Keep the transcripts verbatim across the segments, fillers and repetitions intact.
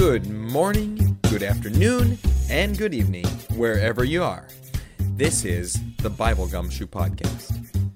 Good morning, good afternoon, and good evening, wherever you are. This is the Bible Gumshoe Podcast.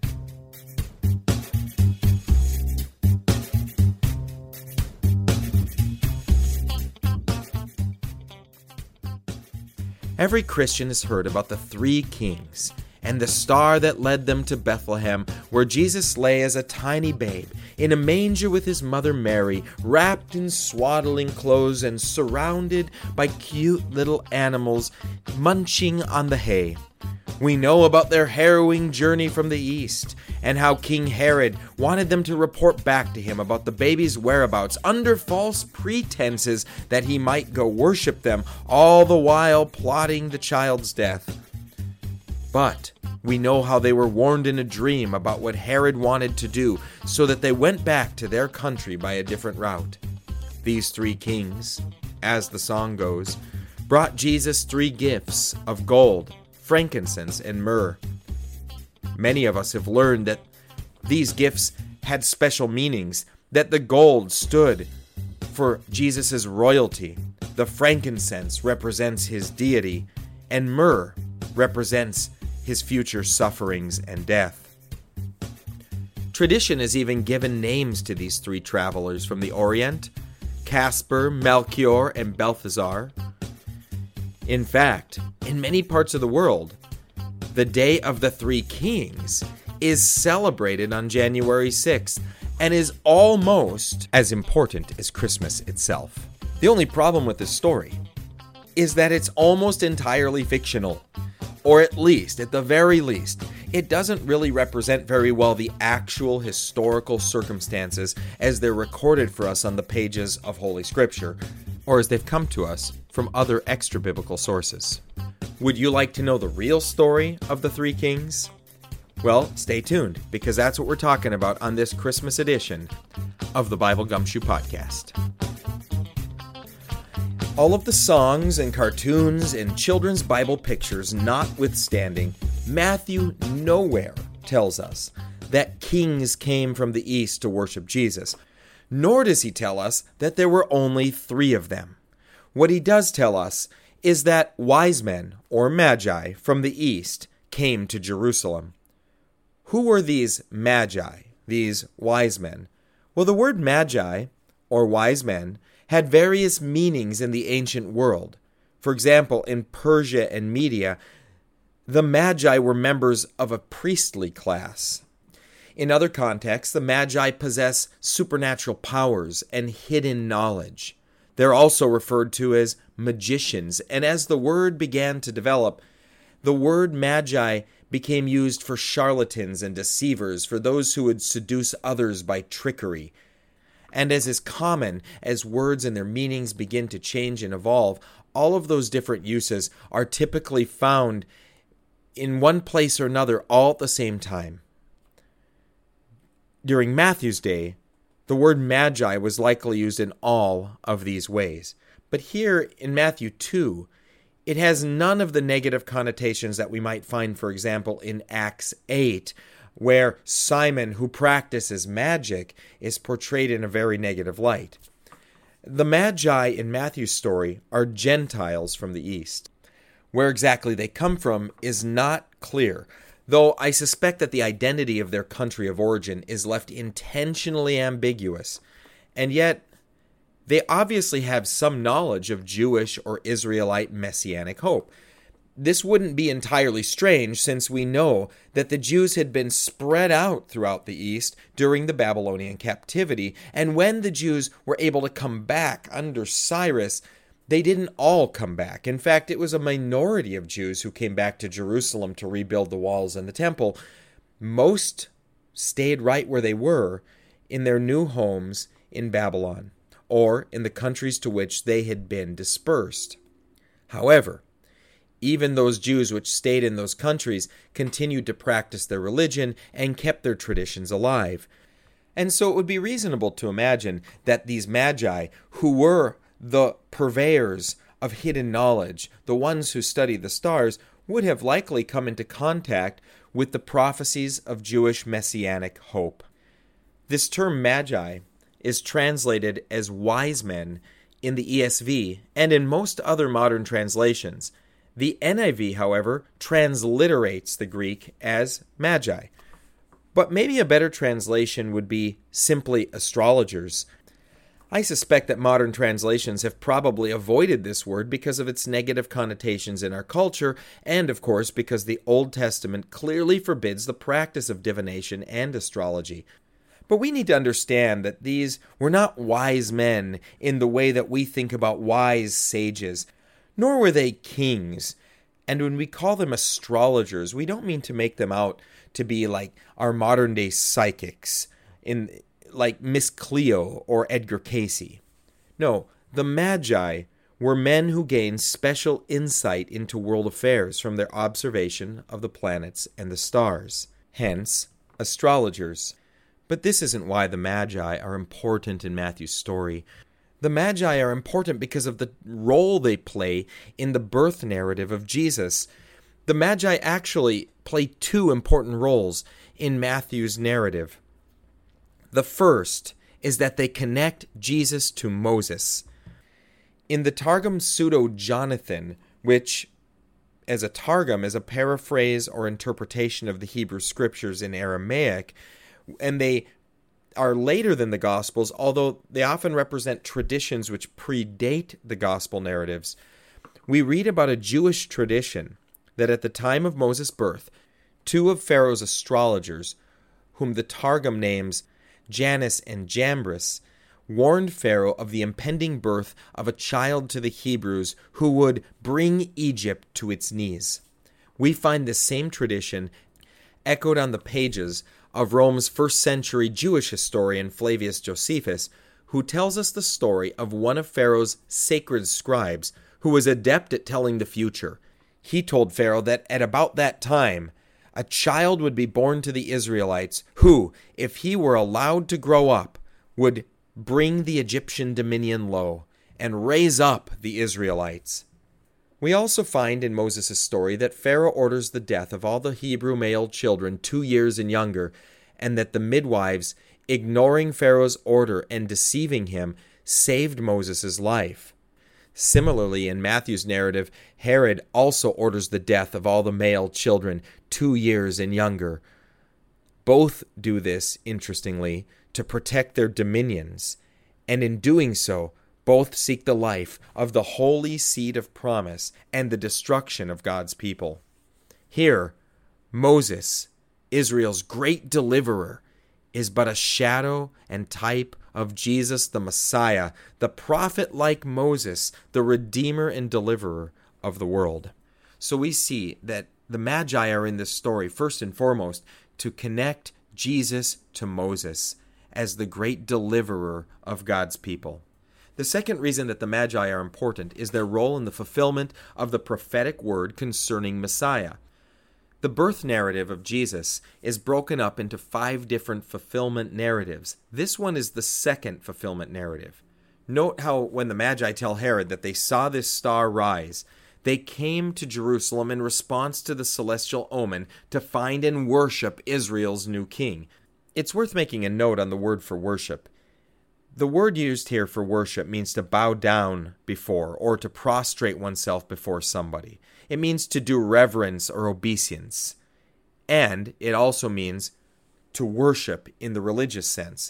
Every Christian has heard about the three kings and the star that led them to Bethlehem, where Jesus lay as a tiny babe in a manger with his mother Mary, wrapped in swaddling clothes and surrounded by cute little animals munching on the hay. We know about their harrowing journey from the east, and how King Herod wanted them to report back to him about the baby's whereabouts under false pretenses that he might go worship them, all the while plotting the child's death. But we know how they were warned in a dream about what Herod wanted to do, so that they went back to their country by a different route. These three kings, as the song goes, brought Jesus three gifts of gold, frankincense, and myrrh. Many of us have learned that these gifts had special meanings, that the gold stood for Jesus' royalty, the frankincense represents his deity, and myrrh represents his future sufferings and death. Tradition has even given names to these three travelers from the Orient: Caspar, Melchior, and Balthazar. In fact, in many parts of the world, the Day of the Three Kings is celebrated on January sixth and is almost as important as Christmas itself. The only problem with this story is that it's almost entirely fictional. Or at least, at the very least, it doesn't really represent very well the actual historical circumstances as they're recorded for us on the pages of Holy Scripture, or as they've come to us from other extra-biblical sources. Would you like to know the real story of the three kings? Well, stay tuned, because that's what we're talking about on this Christmas edition of the Bible Gumshoe Podcast. All of the songs and cartoons and children's Bible pictures notwithstanding, Matthew nowhere tells us that kings came from the east to worship Jesus, nor does he tell us that there were only three of them. What he does tell us is that wise men, or magi, from the east came to Jerusalem. Who were these magi, these wise men? Well, the word magi, or wise men, had various meanings in the ancient world. For example, in Persia and Media, the Magi were members of a priestly class. In other contexts, the Magi possess supernatural powers and hidden knowledge. They're also referred to as magicians, and as the word began to develop, the word Magi became used for charlatans and deceivers, for those who would seduce others by trickery. And as is common, as words and their meanings begin to change and evolve, all of those different uses are typically found in one place or another all at the same time. During Matthew's day, the word magi was likely used in all of these ways. But here in Matthew two, it has none of the negative connotations that we might find, for example, in Acts eight, where Simon, who practices magic, is portrayed in a very negative light. The Magi in Matthew's story are Gentiles from the east. Where exactly they come from is not clear, though I suspect that the identity of their country of origin is left intentionally ambiguous, and yet they obviously have some knowledge of Jewish or Israelite messianic hope. This wouldn't be entirely strange, since we know that the Jews had been spread out throughout the East during the Babylonian captivity, and when the Jews were able to come back under Cyrus, they didn't all come back. In fact, it was a minority of Jews who came back to Jerusalem to rebuild the walls and the temple. Most stayed right where they were in their new homes in Babylon, or in the countries to which they had been dispersed. However, even those Jews which stayed in those countries continued to practice their religion and kept their traditions alive. And so it would be reasonable to imagine that these magi, who were the purveyors of hidden knowledge, the ones who studied the stars, would have likely come into contact with the prophecies of Jewish messianic hope. This term magi is translated as wise men in the E S V and in most other modern translations. The N I V, however, transliterates the Greek as magi. But maybe a better translation would be simply astrologers. I suspect that modern translations have probably avoided this word because of its negative connotations in our culture, and of course because the Old Testament clearly forbids the practice of divination and astrology. But we need to understand that these were not wise men in the way that we think about wise sages, nor were they kings. And when we call them astrologers, we don't mean to make them out to be like our modern-day psychics, in like Miss Cleo or Edgar Cayce. No, the Magi were men who gained special insight into world affairs from their observation of the planets and the stars. Hence, astrologers. But this isn't why the Magi are important in Matthew's story. The Magi are important because of the role they play in the birth narrative of Jesus. The Magi actually play two important roles in Matthew's narrative. The first is that they connect Jesus to Moses. In the Targum Pseudo-Jonathan, which as a Targum is a paraphrase or interpretation of the Hebrew Scriptures in Aramaic, and they are later than the Gospels, although they often represent traditions which predate the Gospel narratives. We read about a Jewish tradition that at the time of Moses' birth, two of Pharaoh's astrologers, whom the Targum names Jannes and Jambres, warned Pharaoh of the impending birth of a child to the Hebrews who would bring Egypt to its knees. We find this same tradition echoed on the pages of Rome's first century Jewish historian Flavius Josephus, who tells us the story of one of Pharaoh's sacred scribes who was adept at telling the future. He told Pharaoh that at about that time, a child would be born to the Israelites who, if he were allowed to grow up, would bring the Egyptian dominion low and raise up the Israelites. We also find in Moses' story that Pharaoh orders the death of all the Hebrew male children two years and younger, and that the midwives, ignoring Pharaoh's order and deceiving him, saved Moses' life. Similarly, in Matthew's narrative, Herod also orders the death of all the male children two years and younger. Both do this, interestingly, to protect their dominions, and in doing so, both seek the life of the holy seed of promise and the destruction of God's people. Here, Moses, Israel's great deliverer, is but a shadow and type of Jesus the Messiah, the prophet like Moses, the Redeemer and Deliverer of the world. So we see that the Magi are in this story, first and foremost, to connect Jesus to Moses as the great deliverer of God's people. The second reason that the Magi are important is their role in the fulfillment of the prophetic word concerning Messiah. The birth narrative of Jesus is broken up into five different fulfillment narratives. This one is the second fulfillment narrative. Note how when the Magi tell Herod that they saw this star rise, they came to Jerusalem in response to the celestial omen to find and worship Israel's new king. It's worth making a note on the word for worship. The word used here for worship means to bow down before or to prostrate oneself before somebody. It means to do reverence or obeisance. And it also means to worship in the religious sense.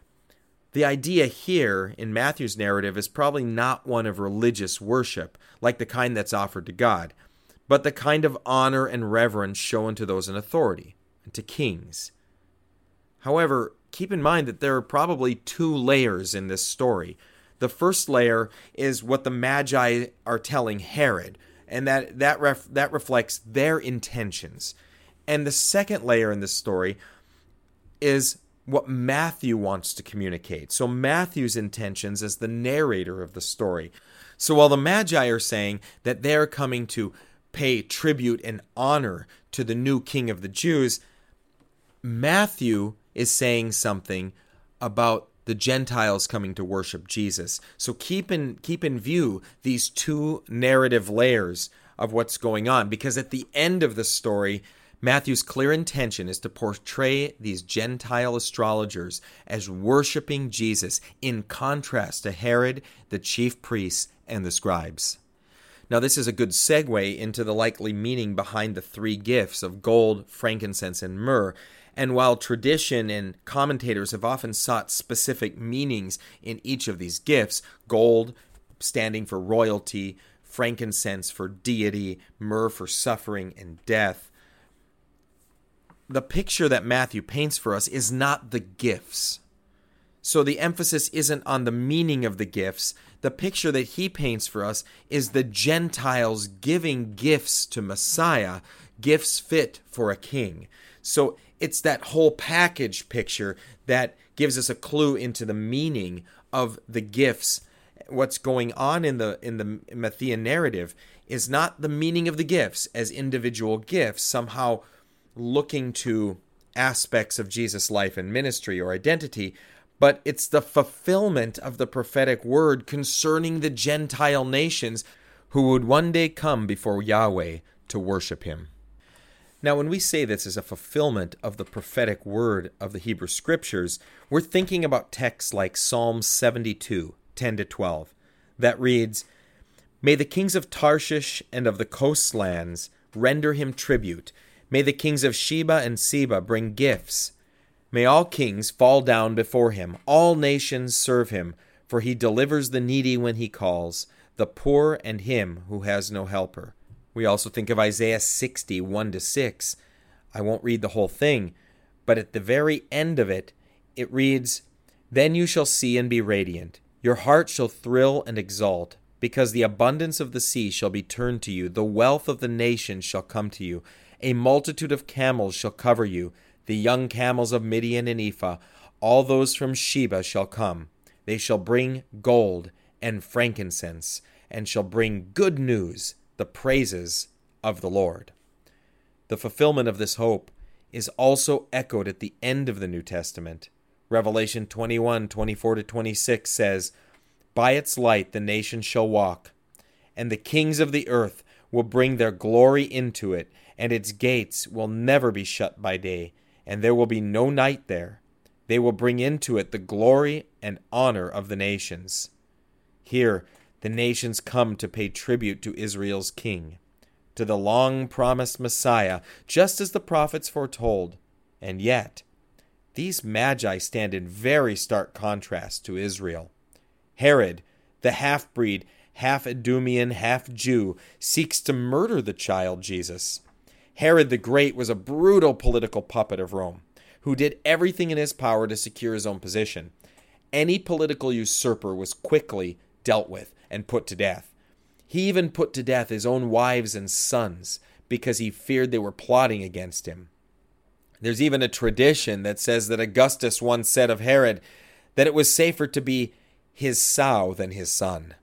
The idea here in Matthew's narrative is probably not one of religious worship, like the kind that's offered to God, but the kind of honor and reverence shown to those in authority, and to kings. However, keep in mind that there are probably two layers in this story. The first layer is what the Magi are telling Herod, and that that ref, that reflects their intentions. And the second layer in this story is what Matthew wants to communicate. So Matthew's intentions as the narrator of the story. So while the Magi are saying that they're coming to pay tribute and honor to the new king of the Jews, Matthew is saying something about the Gentiles coming to worship Jesus. So keep in keep in view these two narrative layers of what's going on, because at the end of the story, Matthew's clear intention is to portray these Gentile astrologers as worshiping Jesus in contrast to Herod, the chief priests, and the scribes. Now, this is a good segue into the likely meaning behind the three gifts of gold, frankincense, and myrrh. And while tradition and commentators have often sought specific meanings in each of these gifts, gold standing for royalty, frankincense for deity, myrrh for suffering and death, the picture that Matthew paints for us is not the gifts. So the emphasis isn't on the meaning of the gifts. The picture that he paints for us is the Gentiles giving gifts to Messiah, gifts fit for a king. So it's that whole package picture that gives us a clue into the meaning of the gifts. What's going on in the in the Matthean narrative is not the meaning of the gifts as individual gifts, somehow looking to aspects of Jesus' life and ministry or identity, but it's the fulfillment of the prophetic word concerning the Gentile nations who would one day come before Yahweh to worship him. Now, when we say this is a fulfillment of the prophetic word of the Hebrew Scriptures, we're thinking about texts like Psalm seventy-two, ten to twelve, that reads, "May the kings of Tarshish and of the coastlands render him tribute. May the kings of Sheba and Seba bring gifts. May all kings fall down before him. All nations serve him, for he delivers the needy when he calls, the poor and him who has no helper." We also think of Isaiah sixty, one to six. I won't read the whole thing, but at the very end of it, it reads, "Then you shall see and be radiant. Your heart shall thrill and exult, because the abundance of the sea shall be turned to you. The wealth of the nations shall come to you. A multitude of camels shall cover you. The young camels of Midian and Ephah, all those from Sheba shall come. They shall bring gold and frankincense, and shall bring good news, the praises of the Lord." The fulfillment of this hope is also echoed at the end of the New Testament. Revelation twenty-one, twenty-four to twenty-six says, "By its light the nations shall walk, and the kings of the earth will bring their glory into it, and its gates will never be shut by day, and there will be no night there. They will bring into it the glory and honor of the nations." Here, the nations come to pay tribute to Israel's king, to the long-promised Messiah, just as the prophets foretold. And yet, these magi stand in very stark contrast to Israel. Herod, the half-breed, half-Idumean, half-Jew, seeks to murder the child Jesus. Herod the Great was a brutal political puppet of Rome, who did everything in his power to secure his own position. Any political usurper was quickly dealt with and put to death. He even put to death his own wives and sons because he feared they were plotting against him. There's even a tradition that says that Augustus once said of Herod that it was safer to be his sow than his son.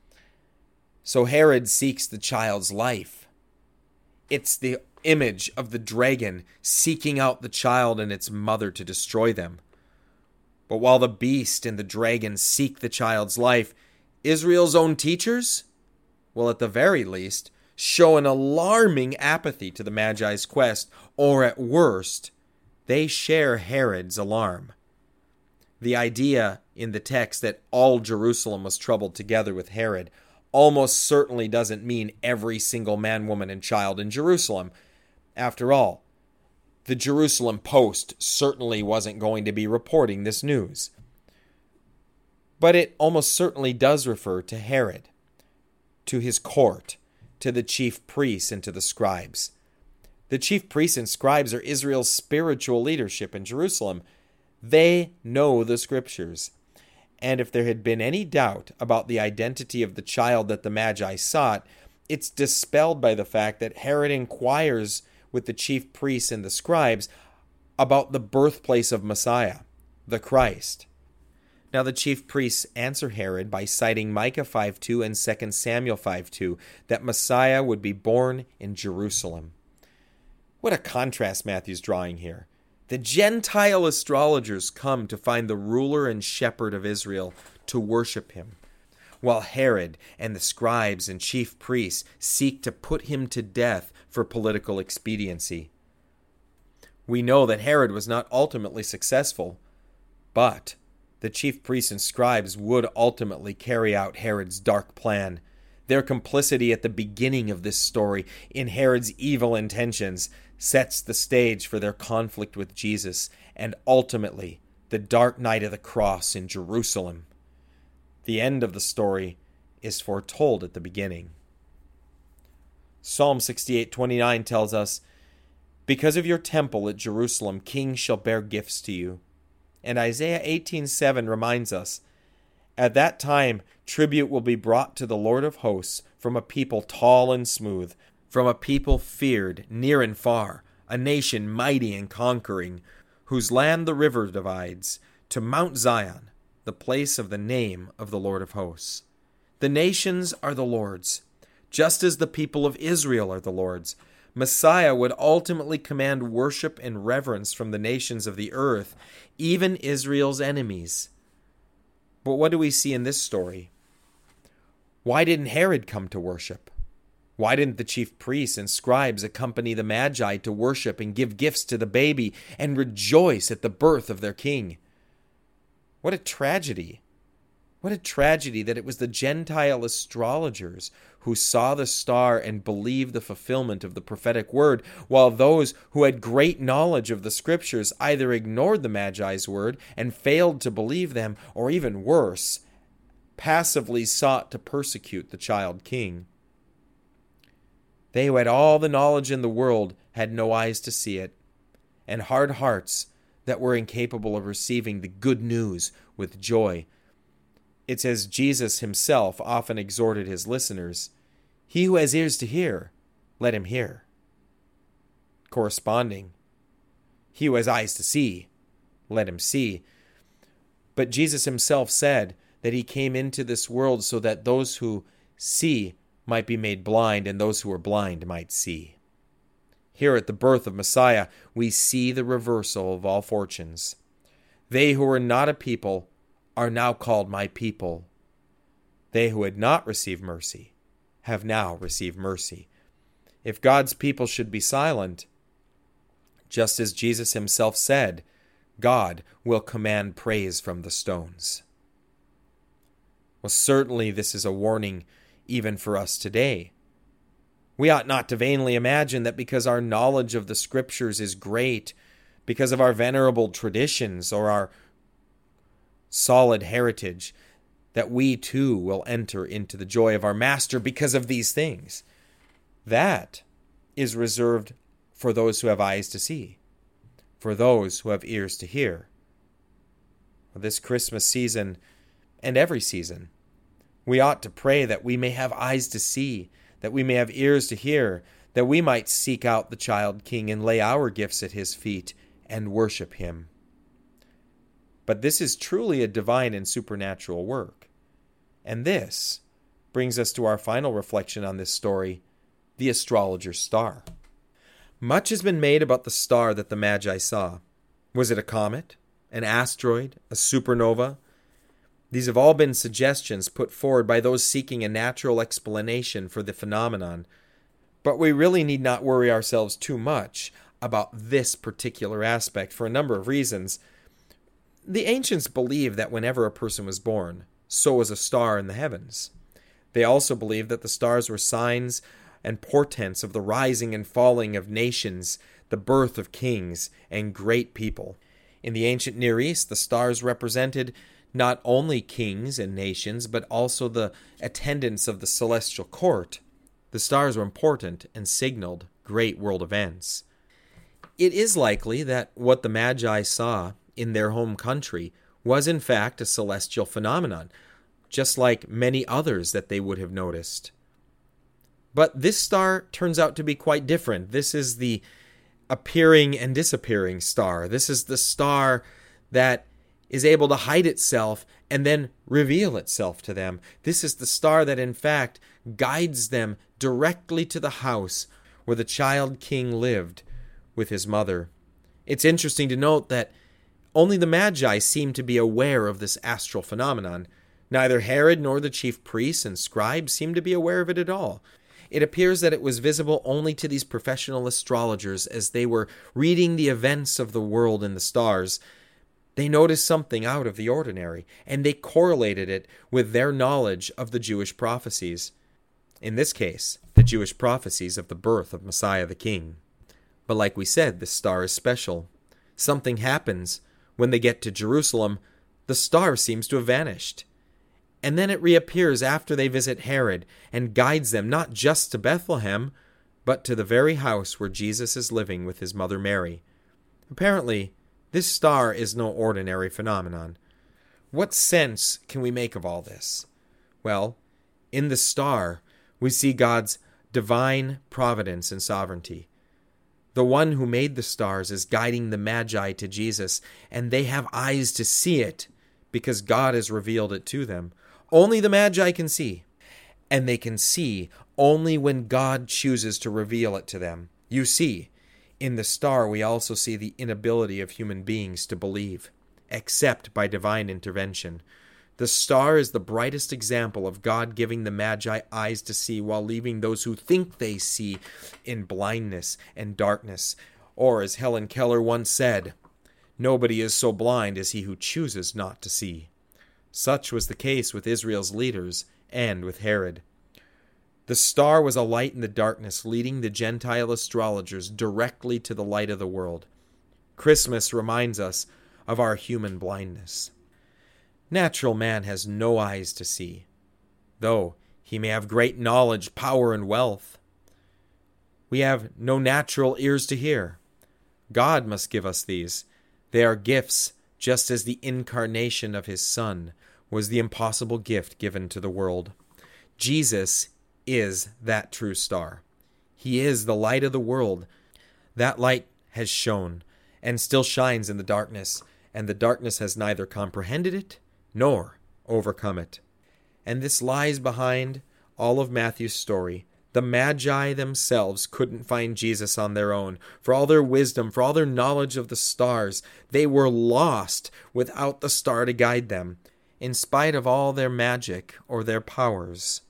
So Herod seeks the child's life. It's the image of the dragon seeking out the child and its mother to destroy them. But while the beast and the dragon seek the child's life, Israel's own teachers, well, at the very least, show an alarming apathy to the Magi's quest, or at worst, they share Herod's alarm. The idea in the text that all Jerusalem was troubled together with Herod almost certainly doesn't mean every single man, woman, and child in Jerusalem. After all, the Jerusalem Post certainly wasn't going to be reporting this news. But it almost certainly does refer to Herod, to his court, to the chief priests, and to the scribes. The chief priests and scribes are Israel's spiritual leadership in Jerusalem. They know the Scriptures. And if there had been any doubt about the identity of the child that the Magi sought, it's dispelled by the fact that Herod inquires with the chief priests and the scribes about the birthplace of Messiah, the Christ. Now the chief priests answer Herod by citing Micah five two and Second Samuel five two, that Messiah would be born in Jerusalem. What a contrast Matthew's drawing here. The Gentile astrologers come to find the ruler and shepherd of Israel to worship him, while Herod and the scribes and chief priests seek to put him to death for political expediency. We know that Herod was not ultimately successful, but the chief priests and scribes would ultimately carry out Herod's dark plan. Their complicity at the beginning of this story in Herod's evil intentions sets the stage for their conflict with Jesus and ultimately the dark night of the cross in Jerusalem. The end of the story is foretold at the beginning. Psalm sixty-eight twenty-nine tells us, "Because of your temple at Jerusalem, kings shall bear gifts to you." And Isaiah eighteen seven reminds us, "At that time tribute will be brought to the Lord of hosts from a people tall and smooth, from a people feared near and far, a nation mighty and conquering, whose land the river divides, to Mount Zion, the place of the name of the Lord of hosts." The nations are the Lord's, just as the people of Israel are the Lord's. Messiah would ultimately command worship and reverence from the nations of the earth, even Israel's enemies. But what do we see in this story? Why didn't Herod come to worship? Why didn't the chief priests and scribes accompany the Magi to worship and give gifts to the baby and rejoice at the birth of their king? What a tragedy. What a tragedy that it was the Gentile astrologers who saw the star and believed the fulfillment of the prophetic word, while those who had great knowledge of the scriptures either ignored the Magi's word and failed to believe them, or even worse, passively sought to persecute the child king. They who had all the knowledge in the world had no eyes to see it, and hard hearts that were incapable of receiving the good news with joy. It's as Jesus himself often exhorted his listeners, "He who has ears to hear, let him hear." Corresponding, "He who has eyes to see, let him see." But Jesus himself said that he came into this world so that those who see might be made blind, and those who are blind might see. Here at the birth of Messiah, we see the reversal of all fortunes. They who were not a people are now called my people. They who had not received mercy have now received mercy. If God's people should be silent, just as Jesus himself said, God will command praise from the stones. Well, certainly this is a warning even for us today. We ought not to vainly imagine that because our knowledge of the Scriptures is great, because of our venerable traditions or our solid heritage, that we too will enter into the joy of our Master because of these things. That is reserved for those who have eyes to see, for those who have ears to hear. This Christmas season and every season, we ought to pray that we may have eyes to see, that we may have ears to hear, that we might seek out the child king and lay our gifts at his feet and worship him. But this is truly a divine and supernatural work. And this brings us to our final reflection on this story, the astrologer's star. Much has been made about the star that the Magi saw. Was it a comet, an asteroid, a supernova? These have all been suggestions put forward by those seeking a natural explanation for the phenomenon. But we really need not worry ourselves too much about this particular aspect for a number of reasons. The ancients believed that whenever a person was born, so was a star in the heavens. They also believed that the stars were signs and portents of the rising and falling of nations, the birth of kings and great people. In the ancient Near East, the stars represented not only kings and nations, but also the attendants of the celestial court. The stars were important and signaled great world events. It is likely that what the Magi saw in their home country was in fact a celestial phenomenon, just like many others that they would have noticed. But this star turns out to be quite different. This is the appearing and disappearing star. This is the star that is able to hide itself and then reveal itself to them. This is the star that in fact guides them directly to the house where the child king lived with his mother. It's interesting to note that only the Magi seem to be aware of this astral phenomenon. Neither Herod nor the chief priests and scribes seem to be aware of it at all. It appears that it was visible only to these professional astrologers as they were reading the events of the world in the stars. They noticed something out of the ordinary, and they correlated it with their knowledge of the Jewish prophecies. In this case, the Jewish prophecies of the birth of Messiah the King. But like we said, this star is special. Something happens. When they get to Jerusalem, the star seems to have vanished. And then it reappears after they visit Herod and guides them not just to Bethlehem, but to the very house where Jesus is living with his mother Mary. Apparently, this star is no ordinary phenomenon. What sense can we make of all this? Well, in the star, we see God's divine providence and sovereignty. The one who made the stars is guiding the Magi to Jesus, and they have eyes to see it because God has revealed it to them. Only the Magi can see, and they can see only when God chooses to reveal it to them. You see, in the star we also see the inability of human beings to believe, except by divine intervention. The star is the brightest example of God giving the Magi eyes to see while leaving those who think they see in blindness and darkness. Or, as Helen Keller once said, "Nobody is so blind as he who chooses not to see." Such was the case with Israel's leaders and with Herod. The star was a light in the darkness, leading the Gentile astrologers directly to the light of the world. Christmas reminds us of our human blindness. Natural man has no eyes to see, though he may have great knowledge, power, and wealth. We have no natural ears to hear. God must give us these. They are gifts, just as the incarnation of his Son was the impossible gift given to the world. Jesus is that true star. He is the light of the world. That light has shone and still shines in the darkness, and the darkness has neither comprehended it nor overcome it. And this lies behind all of Matthew's story. The Magi themselves couldn't find Jesus on their own. For all their wisdom, for all their knowledge of the stars, they were lost without the star to guide them, in spite of all their magic or their powers.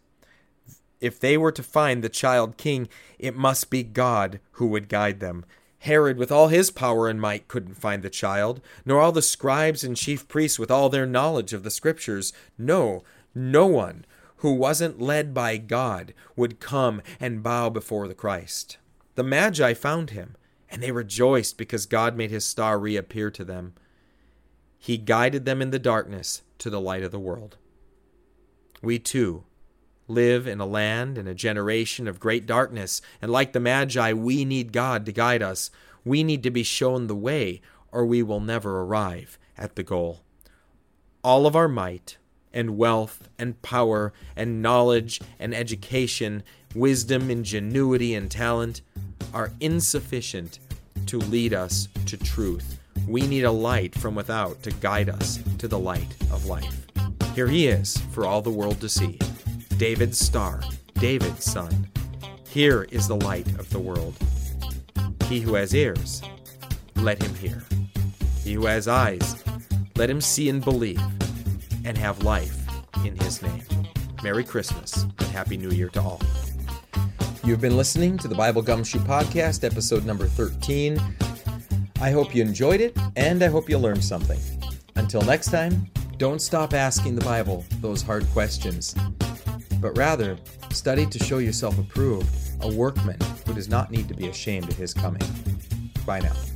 If they were to find the child king, it must be God who would guide them. Herod, with all his power and might, couldn't find the child, nor all the scribes and chief priests with all their knowledge of the scriptures. No, no one who wasn't led by God would come and bow before the Christ. The Magi found him, and they rejoiced because God made his star reappear to them. He guided them in the darkness to the light of the world. We too live in a land and a generation of great darkness, and like the Magi, we need God to guide us. We need to be shown the way, or we will never arrive at the goal. All of our might and wealth and power and knowledge and education, wisdom, ingenuity, and talent are insufficient to lead us to truth. We need a light from without to guide us to the light of life. Here he is for all the world to see. David's star, David's son. Here is the light of the world. He who has ears, let him hear. He who has eyes, let him see and believe, and have life in his name. Merry Christmas and Happy New Year to all. You've been listening to the Bible Gumshoe Podcast, episode number thirteen. I hope you enjoyed it, and I hope you learned something. Until next time, don't stop asking the Bible those hard questions, but rather study to show yourself approved, a workman who does not need to be ashamed of his coming. Bye now.